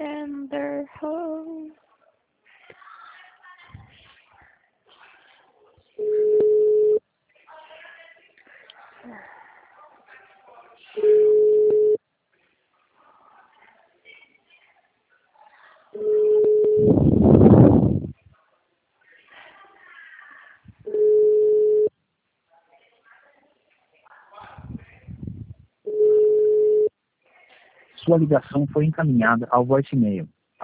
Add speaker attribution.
Speaker 1: and their home.
Speaker 2: Sua ligação foi encaminhada ao voicemail.